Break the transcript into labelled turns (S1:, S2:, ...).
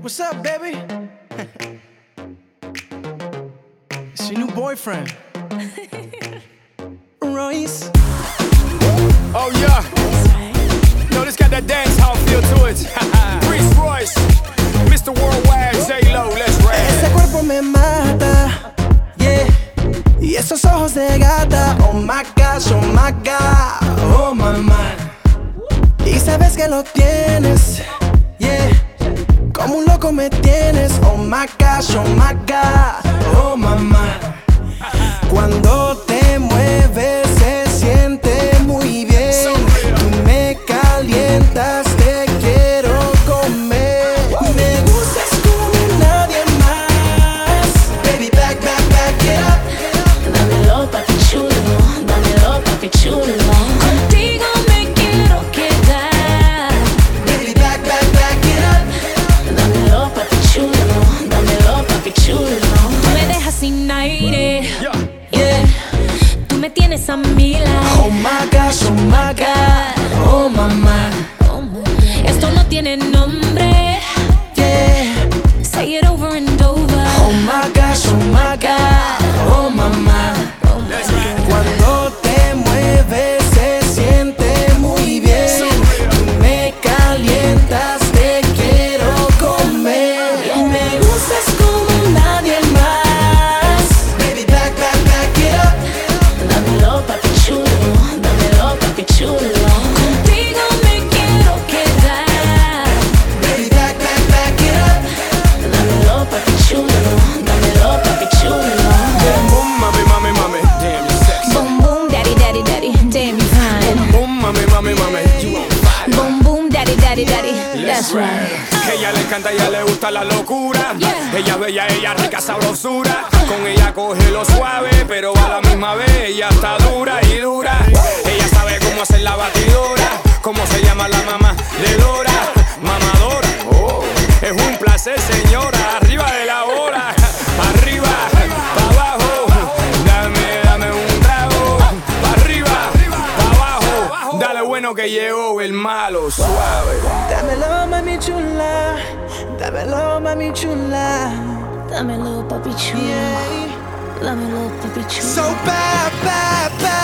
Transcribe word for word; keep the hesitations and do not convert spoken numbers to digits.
S1: What's up, baby? It's your new boyfriend, Royce.
S2: Oh yeah, no, this got that dance hall feel to it. Reese Royce, Mister Worldwide, J-Lo, let's rap.
S1: Ese cuerpo me mata, yeah. Y esos ojos de gata, oh my gosh, oh my god, oh mamá. Y sabes que lo tienes, yeah. Como un loco me tienes, oh my gosh, oh my god, oh mamá. Cuando te mueves se siente muy bien. Tú me calientas, te quiero comer. Me gustas como nadie más. Baby, back, back, back it up.
S3: Dámelo, papi chulo, dámelo, papi chulo. Contigo me quiero quedar.
S1: Baby, back, back, back it up.
S3: Dámelo, papi chulo, dámelo, papi chulo. Me dejas sin aire, yeah. Tú me tienes a mi lado.
S1: Oh my gosh, oh my god, oh mamá.
S3: Esto no tiene nombre,
S1: Yeah.
S3: say it over and over.
S1: Oh my gosh, oh my god, oh mamá. Cuando te mueves se siente muy bien. Tú me calientas, te quiero comer. Me gustas como nadie más. Baby, back, back, back it up.
S3: Dámelo, papi chulo, dámelo, papi chulo. Contigo me quiero quedar.
S1: Baby, back, back, back it up.
S3: Dámelo, papi chulo, dámelo, papi chulo.
S2: Boom, mami, mami, mami, damn, you sexy.
S3: Boom, boom, daddy, daddy, daddy, damn you fine.
S2: Boom, mami, mami, mami, you on fire.
S3: Boom, boom, daddy, daddy, daddy, that's right.
S2: Que ella le encanta, ella le gusta la locura.
S3: Yeah.
S2: Ella es bella, ella rica sabrosura. Con ella coge lo suave, pero a la misma vez ella está dura y dura. Ella sabe cómo hacer la batidora. Cómo se llama la mamá de Dora. Mamadora, oh, es un placer, señora. Arriba de la hora, arriba, pa' abajo. Dame, dame un trago. Pa' arriba, pa' abajo. Dale bueno que llegó el malo, suave.
S1: Dámelo, mami chula. Dámelo, mami chula.
S3: Dámelo, papi chulo,
S1: Yeah.
S3: dámelo, papi chulo.
S1: So bad, bad, bad.